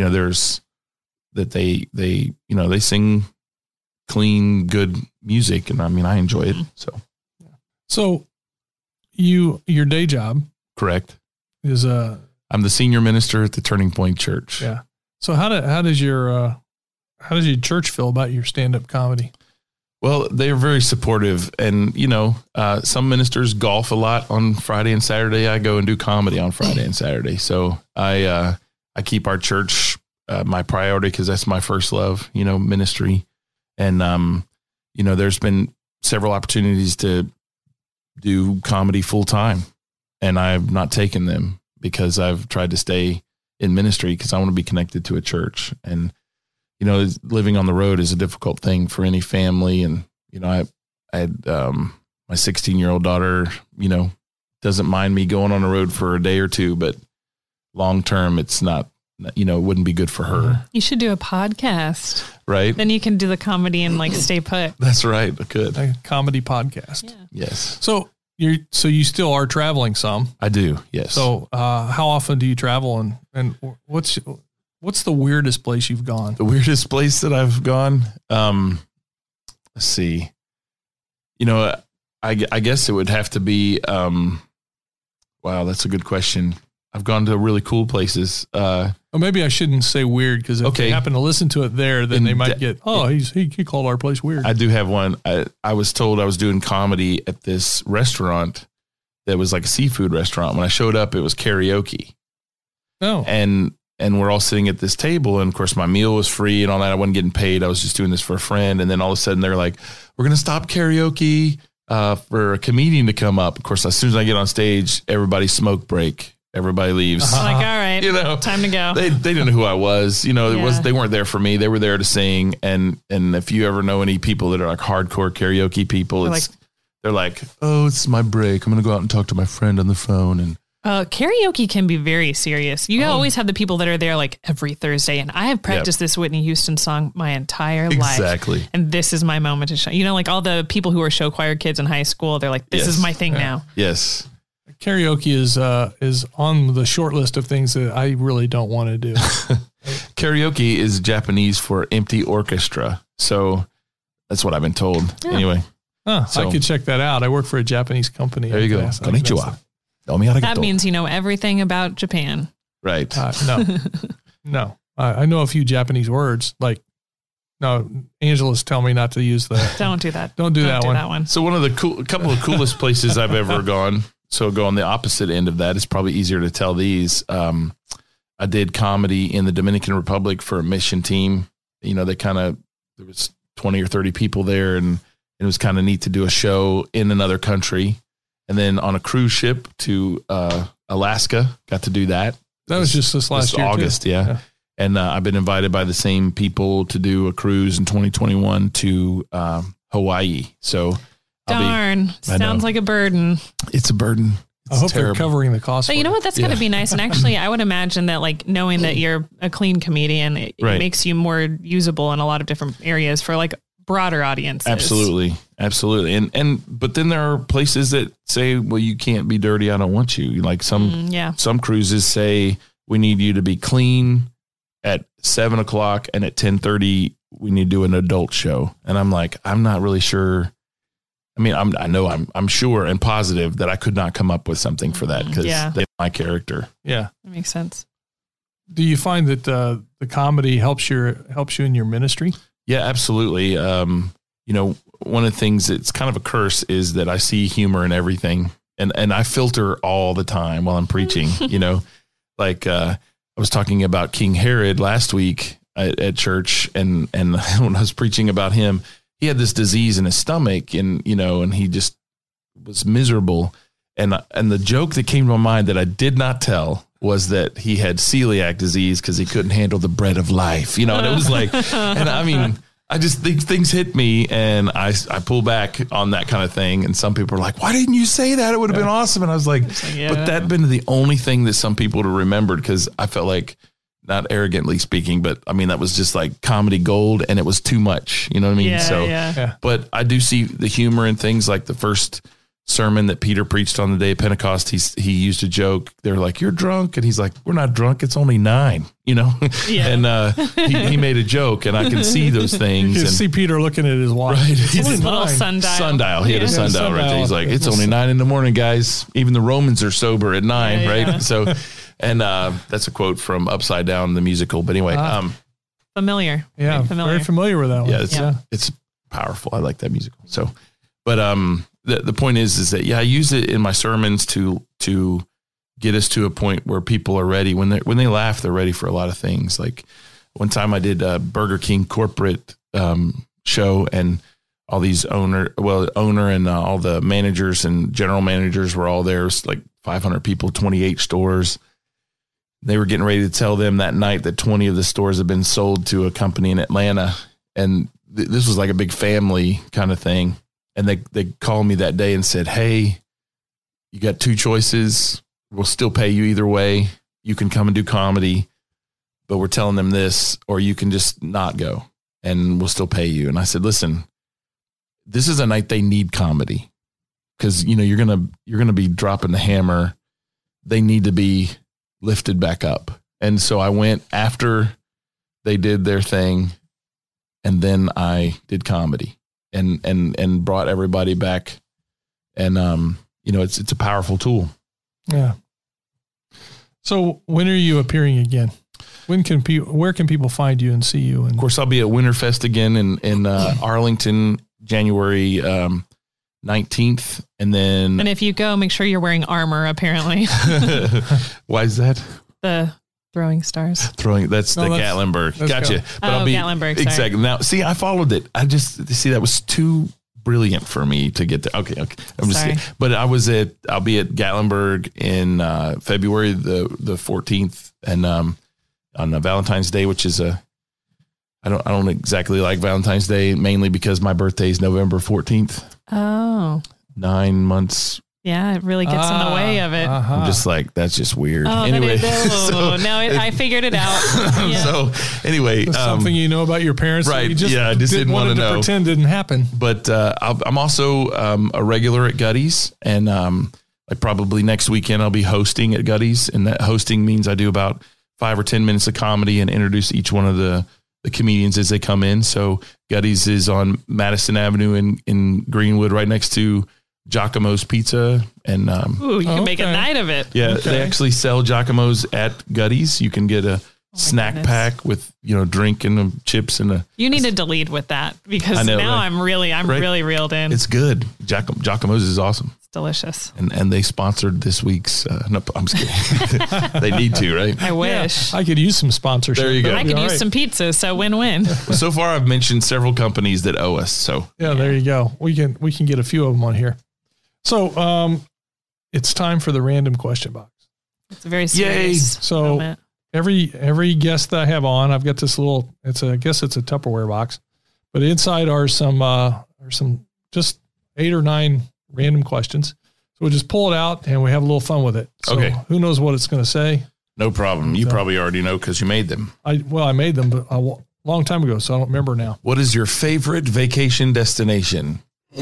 they sing clean, good music. And I enjoy it. So your day job. Correct. Is I'm the senior minister at the Turning Point Church. Yeah. So how does your church feel about your stand-up comedy? Well, they are very supportive, and some ministers golf a lot on Friday and Saturday. I go and do comedy on Friday and Saturday. So I keep our church my priority because that's my first love, ministry. And there's been several opportunities to do comedy full time, and I've not taken them because I've tried to stay in ministry because I want to be connected to a church. And living on the road is a difficult thing for any family. And, I had my 16-year-old daughter, doesn't mind me going on the road for a day or two, but long term, it's not, it wouldn't be good for her. You should do a podcast. Right. Then you can do the comedy and like stay put. That's right. I could. A comedy podcast. Yeah. Yes. So you still are traveling some. I do. Yes. So how often do you travel and what's the weirdest place you've gone? The weirdest place that I've gone? Let's see. I guess it would have to be, wow, that's a good question. I've gone to really cool places. Well, maybe I shouldn't say weird because if they happen to listen to it there, then they might get, he called our place weird. I do have one. I was told I was doing comedy at this restaurant that was like a seafood restaurant. When I showed up, it was karaoke. Oh. And we're all sitting at this table. And of course, my meal was free and all that. I wasn't getting paid. I was just doing this for a friend. And then all of a sudden they're like, we're going to stop karaoke for a comedian to come up. Of course, as soon as I get on stage, everybody smoke break. Everybody leaves. Like, all right, time to go. They didn't know who I was. They weren't there for me. They were there to sing. And if you ever know any people that are like hardcore karaoke people, they're like, oh, it's my break. I'm going to go out and talk to my friend on the phone. And karaoke can be very serious. You always have the people that are there like every Thursday. And I have practiced this Whitney Houston song my entire life. Exactly. And this is my moment to shine. Like all the people who are show choir kids in high school, they're like, this is my thing now. Yes. Karaoke is on the short list of things that I really don't want to do. Karaoke is Japanese for empty orchestra. So that's what I've been told. Yeah. Anyway. I could check that out. I work for a Japanese company. There you go. Konnichiwa. That means you know everything about Japan. Right. No. I know a few Japanese words like No, Angela's telling me not to use that. Don't do that. Don't do that one. So one of the couple of coolest places I've ever gone. So go on the opposite end of that. It's probably easier to tell these. I did comedy in the Dominican Republic for a mission team. You know, there was 20 or 30 people there, and it was kind of neat to do a show in another country. And then on a cruise ship to Alaska, got to do that. That was just this last year, August, yeah. And I've been invited by the same people to do a cruise in 2021 to Hawaii. So darn, sounds like a burden. It's a burden. I hope they're covering the cost. But you know what? That's got to be nice. And actually, I would imagine that, like, knowing that you're a clean comedian, it makes you more usable in a lot of different areas for like broader audiences. Absolutely. But then there are places that say, well, you can't be dirty. I don't want you. Like some cruises say we need you to be clean at 7:00, and at 10:30 we need to do an adult show. And I'm like, I'm not really sure. I mean, I'm sure and positive that I could not come up with something for that because they my character. Yeah, that makes sense. Do you find that the comedy helps you in your ministry? Yeah, absolutely. You know, one of the things that's kind of a curse is that I see humor in everything, and I filter all the time while I'm preaching. You know, like I was talking about King Herod last week at church, and when I was preaching about him, he had this disease in his stomach, and he just was miserable. And the joke that came to my mind that I did not tell was that he had celiac disease because he couldn't handle the bread of life, and it was like, and I mean, I just think things hit me, and I pull back on that kind of thing. And some people are like, why didn't you say that? It would have been awesome. And I was like, but that'd been the only thing that some people would have remembered, because I felt like, not arrogantly speaking, but I mean, that was just like comedy gold, and it was too much, you know what I mean? But I do see the humor in things like the first sermon that Peter preached on the day of Pentecost. He used a joke. They're like, you're drunk. And he's like, we're not drunk. It's only 9, and he made a joke, and I can see those things. You can see Peter looking at his watch. Right. It's a little sundial. He had a sundial right there. He's like, it's only 9 in the morning, guys. Even the Romans are sober at 9, right? Yeah. So, and that's a quote from Upside Down, the musical. But anyway, familiar. Yeah, very familiar with that one. Yeah, it's powerful. I like that musical. So, but the point is that I use it in my sermons to get us to a point where people are ready. When they laugh, they're ready for a lot of things. Like one time I did a Burger King corporate show, and all these owner and all the managers and general managers were all there. It was like 500 people, 28 stores. They were getting ready to tell them that night that 20 of the stores had been sold to a company in Atlanta. And this was like a big family kind of thing. And they called me that day and said, hey, you got 2 choices. We'll still pay you either way. You can come and do comedy, but we're telling them this, or you can just not go and we'll still pay you. And I said, listen, this is a night they need comedy, because, you're going to be dropping the hammer. They need to be lifted back up. And so I went after they did their thing, and then I did comedy and brought everybody back. And, it's a powerful tool. Yeah. So when are you appearing again? Where can people find you and see you? And of course, I'll be at Winterfest again in Arlington, January 19th. And if you go, make sure you're wearing armor, apparently. Why is that? The throwing stars. That's Gatlinburg. Gotcha. But I'll be Gatlinburg. Sorry. Exactly. Now, see, I followed it. That was too brilliant for me to get there. Okay. I'm just kidding. But I'll be at Gatlinburg in February the 14th, and on Valentine's Day, which is I don't exactly like Valentine's Day, mainly because my birthday is November 14th. Oh. 9 months. Yeah, it really gets in the way of it. I'm just like, that's just weird. Oh, anyway, I figured it out. Yeah. So anyway, something you know about your parents, right? You just I just didn't want to know. Pretend didn't happen. But I'm also a regular at Gutty's, and like probably next weekend I'll be hosting at Gutty's, and that hosting means I do about 5 or 10 minutes of comedy and introduce each one of the comedians as they come in. So Gutty's is on Madison Avenue in Greenwood, right next to Giacomo's Pizza. And you can make a night of it. Yeah, They actually sell Giacomo's at Gutty's. You can get a snack pack with, drink and chips and You need to delete with that because now I'm really reeled in. It's good. Giacomo's is awesome. It's delicious. And they sponsored this week's, no, I'm just kidding. They need to, right? I wish. I could use some sponsorship. There you go. I could use some pizzas, so win-win. So far I've mentioned several companies that owe us. So yeah, there you go. We can get a few of them on here. So it's time for the random question box. It's a very serious So moment. Every guest that I have on, I've got this little, I guess it's a Tupperware box, but inside are some just 8 or 9 random questions. So we'll just pull it out and we have a little fun with it. So okay. Who knows what it's going to say? No problem. You probably already know because you made them. I made them, but a long time ago, so I don't remember now. What is your favorite vacation destination?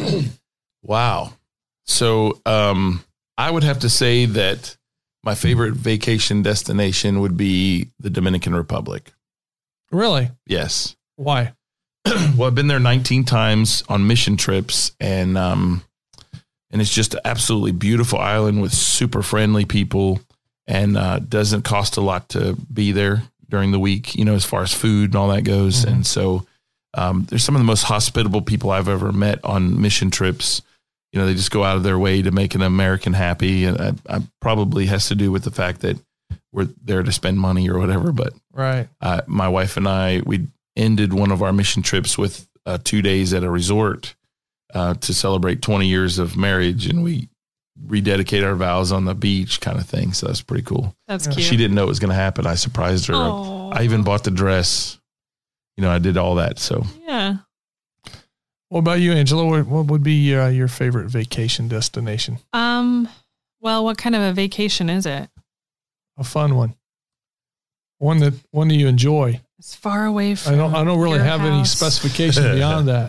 Wow. So I would have to say that my favorite vacation destination would be the Dominican Republic. Really? Yes. Why? Well, I've been there 19 times on mission trips, and it's just an absolutely beautiful island with super friendly people, and doesn't cost a lot to be there during the week, as far as food and all that goes. Mm-hmm. And so there's some of the most hospitable people I've ever met on mission trips. They just go out of their way to make an American happy. And I probably has to do with the fact that we're there to spend money or whatever. But right. My wife and we ended one of our mission trips with 2 days at a resort to celebrate 20 years of marriage. And we rededicate our vows on the beach kind of thing. So that's pretty cool. That's cute. She didn't know it was going to happen. I surprised her. Aww. I even bought the dress. I did all that. So yeah. What about you, Angela? What would be your favorite vacation destination? Well, what kind of a vacation is it? A fun one. One that you enjoy. It's far away from I don't really have any specification beyond that.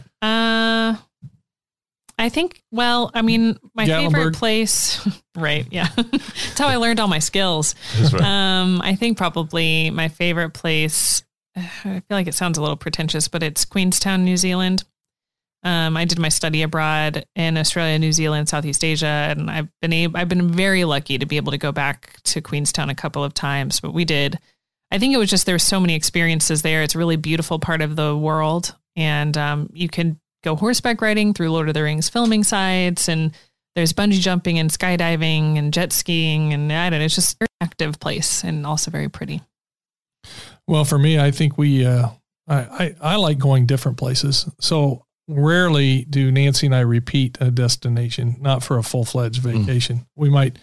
I think, my Gatlinburg. favorite place, right. Yeah. That's how I learned all my skills. that's right. I think probably my favorite place, I feel like it sounds a little pretentious, but it's Queenstown, New Zealand. I did my study abroad in Australia, New Zealand, Southeast Asia, and I've been very lucky to be able to go back to Queenstown a couple of times, but I think it was just, there were so many experiences there. It's a really beautiful part of the world. And, you can go horseback riding through Lord of the Rings filming sites, and there's bungee jumping and skydiving and jet skiing. And I don't know, it's just a very active place and also very pretty. Well, for me, I think I like going different places. So rarely do Nancy and I repeat a destination, not for a full-fledged vacation. We might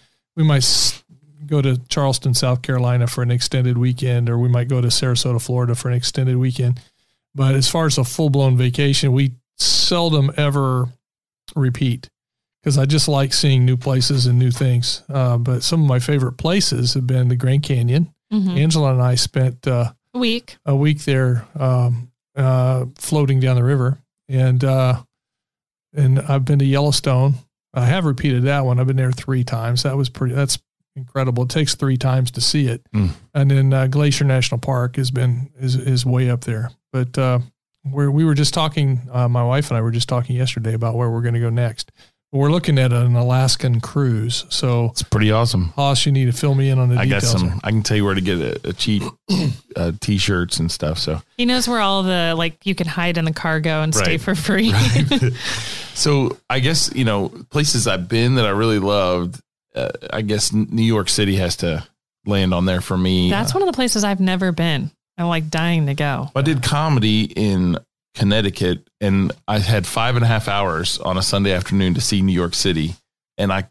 go to Charleston, South Carolina for an extended weekend, or we might go to Sarasota, Florida for an extended weekend. But as far as a full-blown vacation, we seldom ever repeat because I just like seeing new places and new things. But some of my favorite places have been the Grand Canyon. Mm-hmm. Angela and I spent a week there floating down the river. And I've been to Yellowstone. I have repeated that one. I've been there 3 times. That's incredible. It takes 3 times to see it. And then Glacier National Park is way up there. But we were just talking, my wife and I were just talking yesterday about where we're going to go next. We're looking at an Alaskan cruise. So it's pretty awesome. Hoss, you need to fill me in on the details. I can tell you where to get a cheap t-shirts and stuff. So he knows where all the, you can hide in the cargo and stay for free. Right. So I guess, places I've been that I really loved, I guess New York City has to land on there for me. That's one of the places I've never been. I'm dying to go. I did comedy in Connecticut, and I had 5.5 hours on a Sunday afternoon to see New York City. And I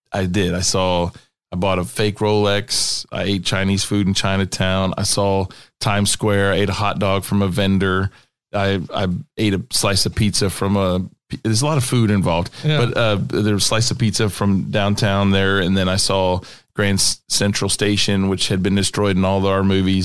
bought a fake Rolex. I ate Chinese food in Chinatown. I saw Times Square. I ate a hot dog from a vendor. I ate a slice of pizza there's a lot of food involved, but there was a slice of pizza from downtown there. And then I saw Grand Central Station, which had been destroyed in all of our movies,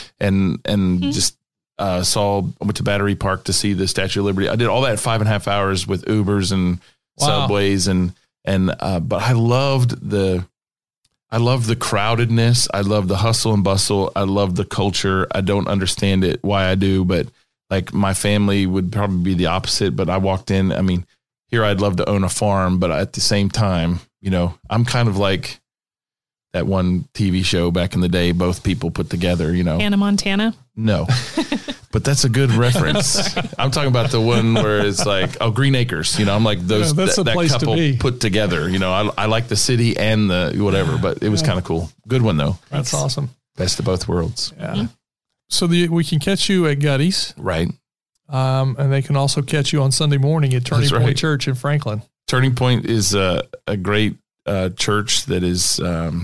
just went to Battery Park to see the Statue of Liberty. I did all that 5.5 hours with Ubers and subways but I loved the crowdedness. I love the hustle and bustle. I love the culture. I don't understand it, why I do, but my family would probably be the opposite. But I walked in, here I'd love to own a farm, but at the same time, I'm kind of like that one TV show back in the day, both people put together, you know. Hannah Montana? No, but that's a good reference. I'm talking about the one where it's like, Green Acres, you know, I'm like those, that's that couple put together, you know, I like the city and the whatever, but it was kind of cool. Good one though. That's awesome. Best of both worlds. Yeah. Mm-hmm. So we can catch you at Gutty's. Right. And they can also catch you on Sunday morning at Turning Point Church in Franklin. Turning Point is a great church that is,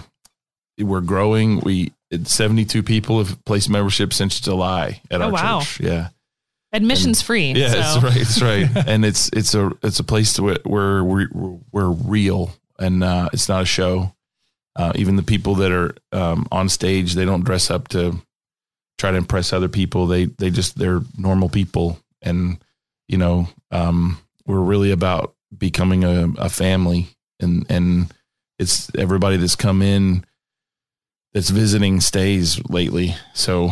we're growing. 72 people have placed membership since July at our church. Yeah. Admission's free. Yeah, that's right. And it's a place where we're real, and it's not a show. Even the people that are on stage, they don't dress up to try to impress other people. They're normal people. And, you know, we're really about becoming a family, and it's everybody that's come in that's visiting stays lately. So,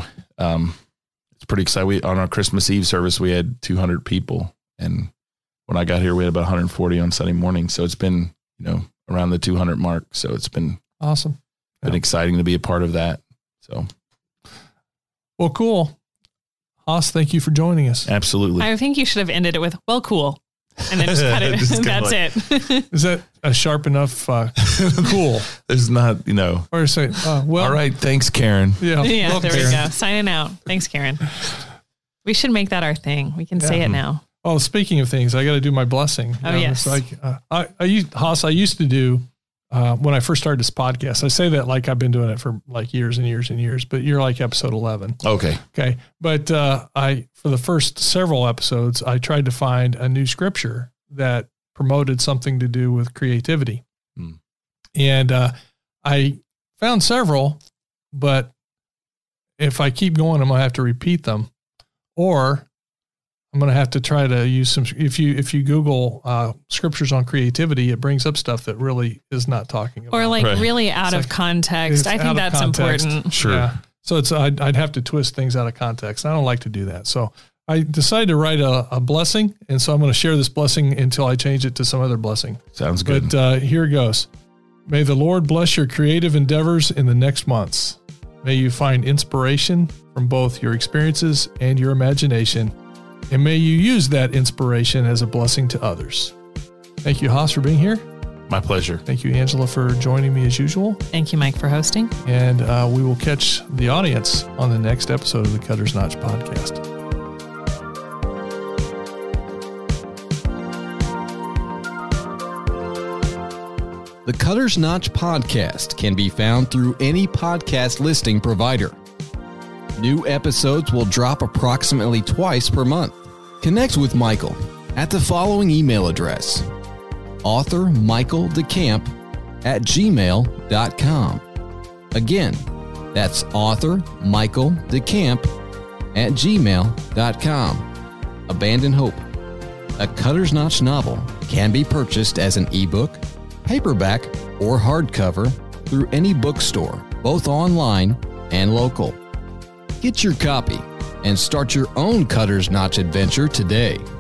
it's pretty exciting. On our Christmas Eve service, we had 200 people. And when I got here, we had about 140 on Sunday morning. So it's been, you know, around the 200 mark. So it's been awesome. Been exciting to be a part of that. So, well, cool. Haas, thank you for joining us. Absolutely. I think you should have ended it with, well, cool. And then just cut it. That's it. Is that a sharp enough cool? There's not, you know. Or say, well. All right. Thanks, Karen. Yeah, there we go. Signing out. Thanks, Karen. We should make that our thing. We can say it now. Oh, speaking of things, I got to do my blessing. Oh, yes. Like, I used to do, when I first started this podcast, I say that like I've been doing it for like years and years and years, but you're like episode 11. Okay. But for the first several episodes, I tried to find a new scripture that promoted something to do with creativity. And I found several, but if I keep going, I'm going to have to repeat them, or I'm going to have to try to use some. If you Google scriptures on creativity, it brings up stuff that really is not talking about, or like really out of context. I think that's important. Sure. Yeah. So I'd have to twist things out of context. I don't like to do that. So I decided to write a blessing, and so I'm going to share this blessing until I change it to some other blessing. Sounds good. But here it goes. May the Lord bless your creative endeavors in the next months. May you find inspiration from both your experiences and your imagination. And may you use that inspiration as a blessing to others. Thank you, Haas, for being here. My pleasure. Thank you, Angela, for joining me as usual. Thank you, Mike, for hosting. And we will catch the audience on the next episode of the Cutter's Notch podcast. The Cutter's Notch podcast can be found through any podcast listing provider. New episodes will drop approximately twice per month. Connect with Michael at the following email address: authormichaeldecamp@gmail.com. Again, that's authormichaeldecamp@gmail.com. Abandon Hope, a Cutter's Notch novel, can be purchased as an ebook, paperback, or hardcover through any bookstore, both online and local. Get your copy and start your own Cutter's Notch adventure today.